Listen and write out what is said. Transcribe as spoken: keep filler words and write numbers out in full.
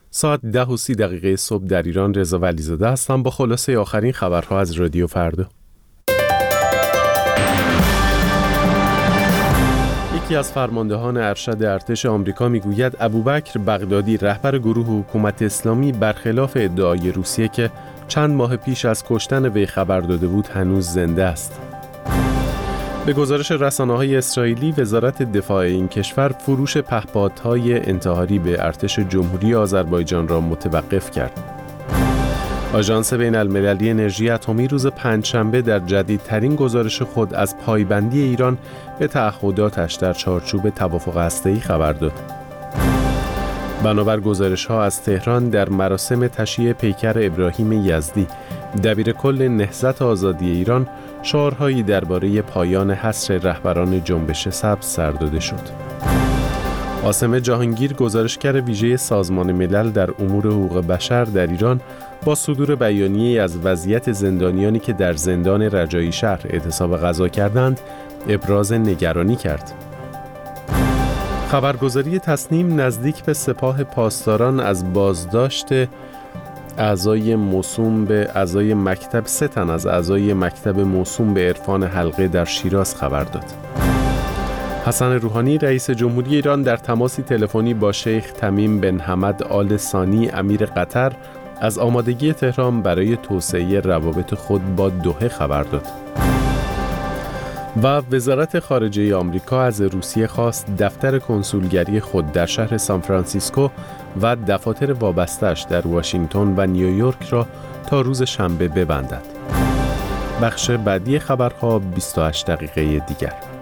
ساعت ده و سی دقیقه صبح در ایران. رضا ولیزاده هستم با خلاصه آخرین خبرها از رادیو فردا. یکی از فرماندهان ارشد ارتش آمریکا میگوید ابوبکر بغدادی رهبر گروه حکومت اسلامی برخلاف ادعای روسیه که چند ماه پیش از کشتن وی خبر داده بود هنوز زنده است. به گزارش رسانه‌های اسرائیلی، وزارت دفاع این کشور فروش پهپادهای انتحاری به ارتش جمهوری آذربایجان را متوقف کرد. آژانس بین‌المللی انرژی اتمی روز پنجشنبه در جدیدترین گزارش خود از پایبندی ایران به تعهداتش در چارچوب توافق هسته‌ای خبر داد. بنابر گزارش‌ها از تهران، در مراسم تشییع پیکر ابراهیم یزدی، دبیرکل نهضت آزادی ایران، شعارهایی درباره پایان حصر رهبران جنبش سبز سر داده شد. عاصم جهانگیر، گزارشگر ویژه سازمان ملل در امور حقوق بشر در ایران، با صدور بیانیه‌ای از وضعیت زندانیانی که در زندان رجایی شهر اعتصاب غذا کردند، ابراز نگرانی کرد. خبرگزاری تصنیم نزدیک به سپاه پاسداران از بازداشت اعضای موسوم به اعضای مکتب سه تن از اعضای مکتب موسوم به عرفان حلقه در شیراز خبر داد. حسن روحانی، رئیس جمهوری ایران، در تماسی تلفنی با شیخ تمیم بن حمد آل ثانی امیر قطر از آمادگی تهران برای توسعه روابط خود با دوحه خبر داد. و وزارت خارجه آمریکا از روسیه خواست دفتر کنسولگری خود در شهر سانفرانسیسکو و دفاتر وابسته‌اش در واشنگتن و نیویورک را تا روز شنبه ببندد. بخش بعدی خبرها بیست و هشت دقیقه دیگر.